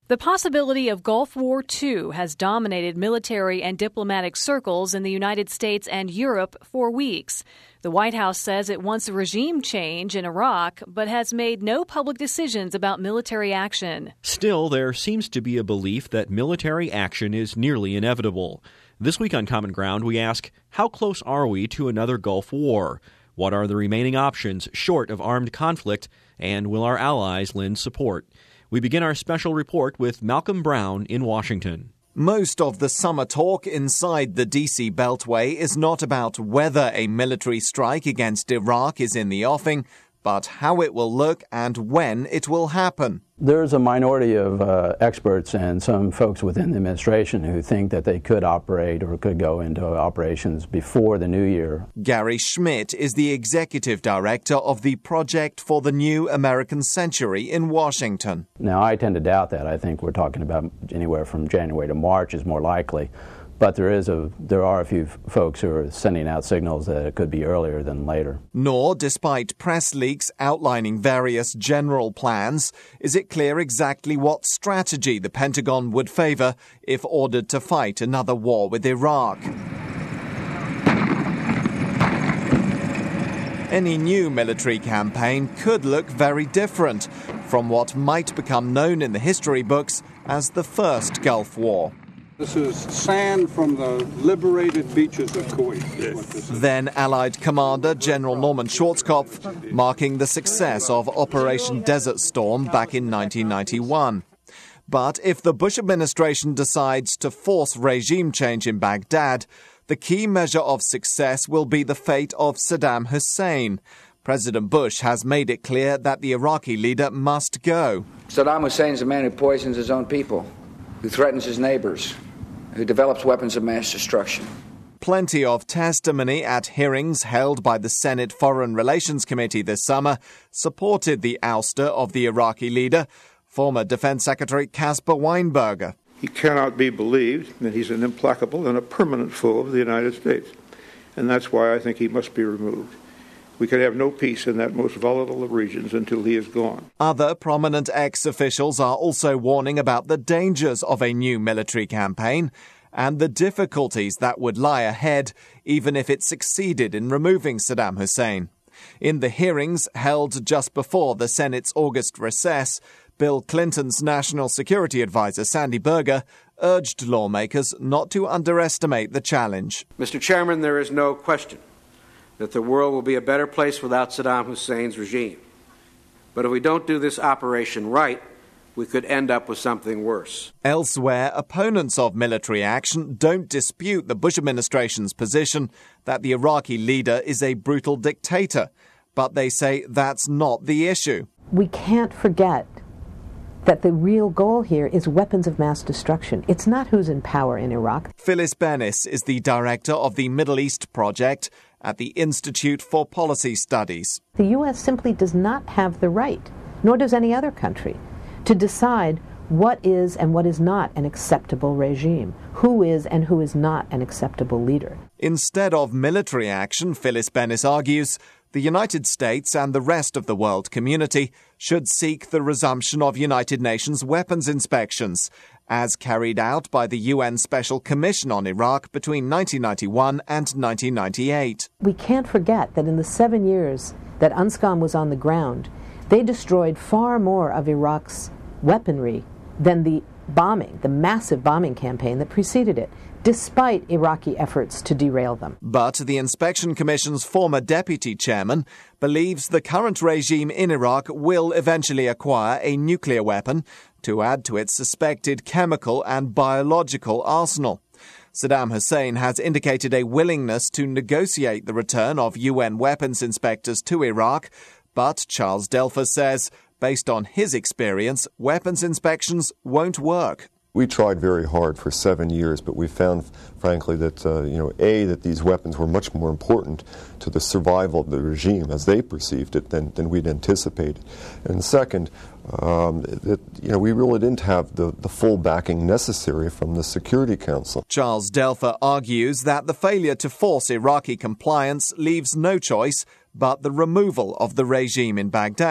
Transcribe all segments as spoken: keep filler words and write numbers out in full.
The possibility of Gulf War Two has dominated military and diplomatic circles in the United States and Europe for weeks. The White House says it wants a regime change in Iraq, but has made no public decisions about military action. Still, there seems to be a belief that military action is nearly inevitable. This week on Common Ground, we ask, how close are we to another Gulf War? What are the remaining options short of armed conflict? And will our allies lend support? We begin our special report with Malcolm Brown in Washington. Most of the summer talk inside the D C Beltway is not about whether a military strike against Iraq is in the offing, but how it will look and when it will happen. There's a minority of uh, experts and some folks within the administration who think that they could operate or could go into operations before the new year. Gary Schmidt is the executive director of the Project for the New American Century in Washington. Now, I tend to doubt that. I think we're talking about anywhere from January to March is more likely. But there is a there are a few folks who are sending out signals that it could be earlier than later. Nor, despite press leaks outlining various general plans, is it clear exactly what strategy the Pentagon would favor if ordered to fight another war with Iraq. Any new military campaign could look very different from what might become known in the history books as the First Gulf War. This is sand from the liberated beaches of Kuwait. Yes. Then Allied Commander General Norman Schwarzkopf marking the success of Operation Desert Storm back in nineteen ninety-one. But if the Bush administration decides to force regime change in Baghdad, the key measure of success will be the fate of Saddam Hussein. President Bush has made it clear that the Iraqi leader must go. Saddam Hussein is a man who poisons his own people, who threatens his neighbors, who develops weapons of mass destruction. Plenty of testimony at hearings held by the Senate Foreign Relations Committee this summer supported the ouster of the Iraqi leader, former Defense Secretary Caspar Weinberger. He cannot be believed that he's an implacable and a permanent foe of the United States. And that's why I think he must be removed. We can have no peace in that most volatile of regions until he is gone. Other prominent ex-officials are also warning about the dangers of a new military campaign and the difficulties that would lie ahead even if it succeeded in removing Saddam Hussein. In the hearings held just before the Senate's August recess, Bill Clinton's National Security Advisor Sandy Berger urged lawmakers not to underestimate the challenge. Mister Chairman, there is no question that the world will be a better place without Saddam Hussein's regime. But if we don't do this operation right, we could end up with something worse. Elsewhere, opponents of military action don't dispute the Bush administration's position that the Iraqi leader is a brutal dictator, but they say that's not the issue. We can't forget that the real goal here is weapons of mass destruction. It's not who's in power in Iraq. Phyllis Bennis is the director of the Middle East Project at the Institute for Policy Studies. The U S simply does not have the right, nor does any other country, to decide what is and what is not an acceptable regime, who is and who is not an acceptable leader. Instead of military action, Phyllis Bennis argues, the United States and the rest of the world community should seek the resumption of United Nations weapons inspections, as carried out by the U N Special Commission on Iraq between nineteen ninety-one and nineteen ninety-eight. We can't forget that in the seven years that UNSCOM was on the ground, they destroyed far more of Iraq's weaponry than the bombing, the massive bombing campaign that preceded it, despite Iraqi efforts to derail them. But the Inspection Commission's former deputy chairman believes the current regime in Iraq will eventually acquire a nuclear weapon to add to its suspected chemical and biological arsenal. Saddam Hussein has indicated a willingness to negotiate the return of U N weapons inspectors to Iraq, but Charles Delfer says, based on his experience, weapons inspections won't work. We tried very hard for seven years, but we found, frankly, that, uh, you know, A, that these weapons were much more important to the survival of the regime as they perceived it than, than we'd anticipated. And second, um, that, you know, we really didn't have the, the full backing necessary from the Security Council. Charles Delfer argues that the failure to force Iraqi compliance leaves no choice but the removal of the regime in Baghdad.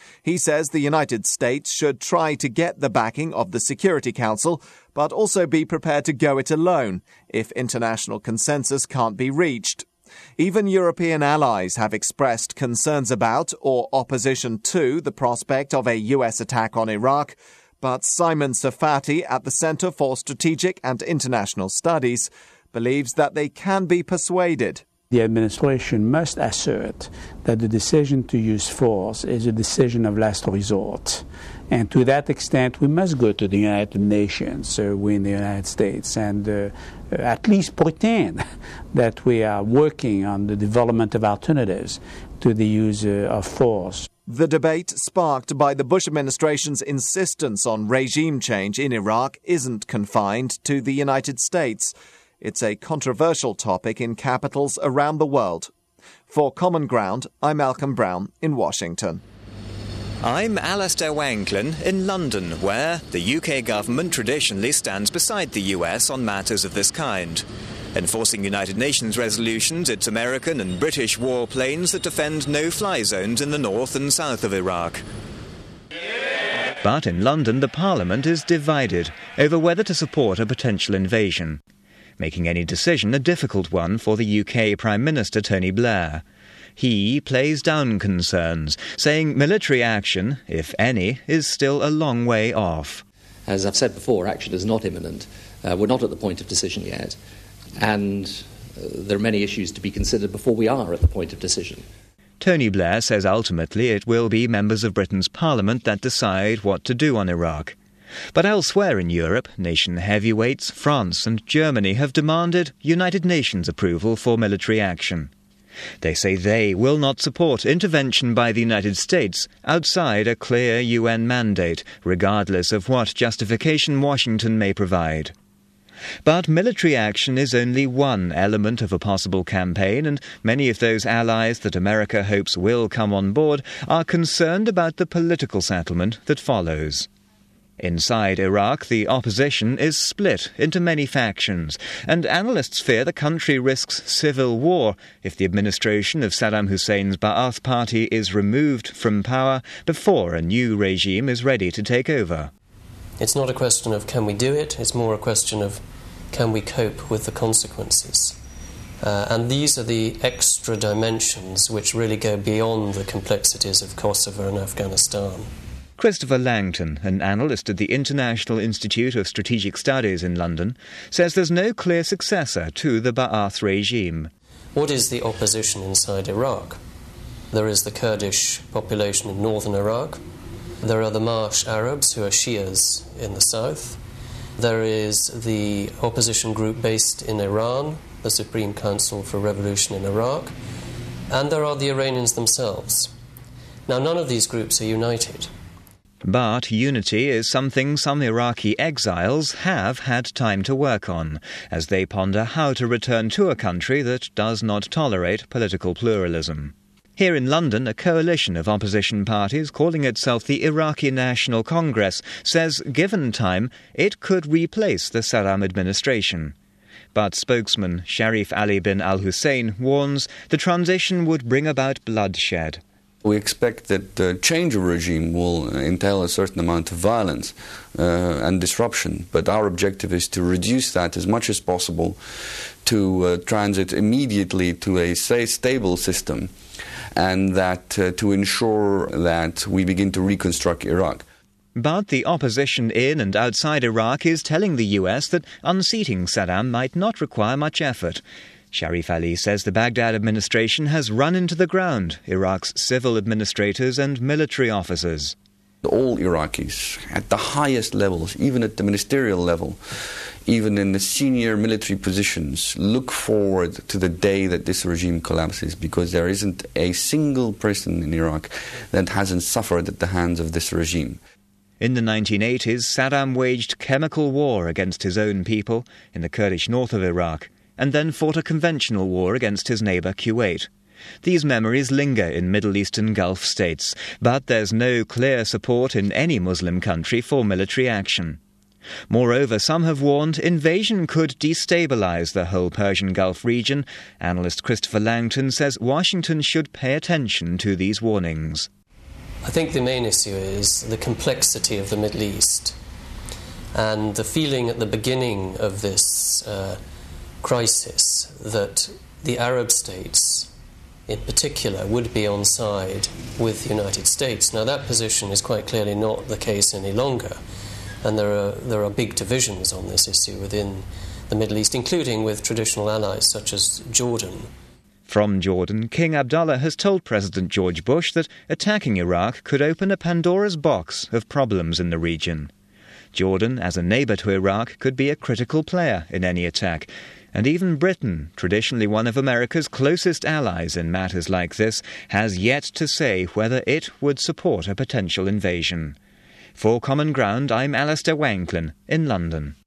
He says the United States should try to get the backing of the Security Council, but also be prepared to go it alone if international consensus can't be reached. Even European allies have expressed concerns about or opposition to the prospect of a U S attack on Iraq, but Simon Safati at the Centre for Strategic and International Studies believes that they can be persuaded. The administration must assert that the decision to use force is a decision of last resort. And to that extent, we must go to the United Nations, uh, we in the United States, and uh, at least pretend that we are working on the development of alternatives to the use uh, of force. The debate sparked by the Bush administration's insistence on regime change in Iraq isn't confined to the United States. It's a controversial topic in capitals around the world. For Common Ground, I'm Malcolm Brown in Washington. I'm Alistair Wanklin in London, where the U K government traditionally stands beside the U S on matters of this kind, enforcing United Nations resolutions it's American and British warplanes that defend no-fly zones in the north and south of Iraq. But in London, the Parliament is divided over whether to support a potential invasion, making any decision a difficult one for the U K Prime Minister Tony Blair. He plays down concerns, saying military action, if any, is still a long way off. As I've said before, action is not imminent. Uh, we're not at the point of decision yet. And uh, there are many issues to be considered before we are at the point of decision. Tony Blair says ultimately it will be members of Britain's Parliament that decide what to do on Iraq. But elsewhere in Europe, nation heavyweights France and Germany have demanded United Nations approval for military action. They say they will not support intervention by the United States outside a clear U N mandate, regardless of what justification Washington may provide. But military action is only one element of a possible campaign, and many of those allies that America hopes will come on board are concerned about the political settlement that follows. Inside Iraq, the opposition is split into many factions, and analysts fear the country risks civil war if the administration of Saddam Hussein's Ba'ath Party is removed from power before a new regime is ready to take over. It's not a question of can we do it, it's more a question of can we cope with the consequences. Uh, and these are the extra dimensions which really go beyond the complexities of Kosovo and Afghanistan. Christopher Langton, an analyst at the International Institute of Strategic Studies in London, says there's no clear successor to the Ba'ath regime. What is the opposition inside Iraq? There is the Kurdish population in northern Iraq. There are the Marsh Arabs, who are Shias in the south. There is the opposition group based in Iran, the Supreme Council for Revolution in Iraq. And there are the Iranians themselves. Now, none of these groups are united. But unity is something some Iraqi exiles have had time to work on, as they ponder how to return to a country that does not tolerate political pluralism. Here in London, a coalition of opposition parties calling itself the Iraqi National Congress says, given time, it could replace the Saddam administration. But spokesman Sharif Ali bin al-Hussein warns the transition would bring about bloodshed. We expect that the change of regime will entail a certain amount of violence uh, and disruption, but our objective is to reduce that as much as possible, to uh, transit immediately to a say, stable system, and that uh, to ensure that we begin to reconstruct Iraq. But the opposition in and outside Iraq is telling the U S that unseating Saddam might not require much effort. Sharif Ali says the Baghdad administration has run into the ground Iraq's civil administrators and military officers. All Iraqis, at the highest levels, even at the ministerial level, even in the senior military positions, look forward to the day that this regime collapses, because there isn't a single person in Iraq that hasn't suffered at the hands of this regime. In the nineteen eighties, Saddam waged chemical war against his own people in the Kurdish north of Iraq, and then fought a conventional war against his neighbour Kuwait. These memories linger in Middle Eastern Gulf states, but there's no clear support in any Muslim country for military action. Moreover, some have warned invasion could destabilise the whole Persian Gulf region. Analyst Christopher Langton says Washington should pay attention to these warnings. I think the main issue is the complexity of the Middle East and the feeling at the beginning of this uh, crisis that the Arab states in particular would be on side with the United States. Now that position is quite clearly not the case any longer, and there are there are big divisions on this issue within the Middle East, including with traditional allies such as Jordan. From Jordan, King Abdullah has told President George Bush that attacking Iraq could open a Pandora's box of problems in the region. Jordan, as a neighbour to Iraq, could be a critical player in any attack. And even Britain, traditionally one of America's closest allies in matters like this, has yet to say whether it would support a potential invasion. For Common Ground, I'm Alistair Wanklyn in London.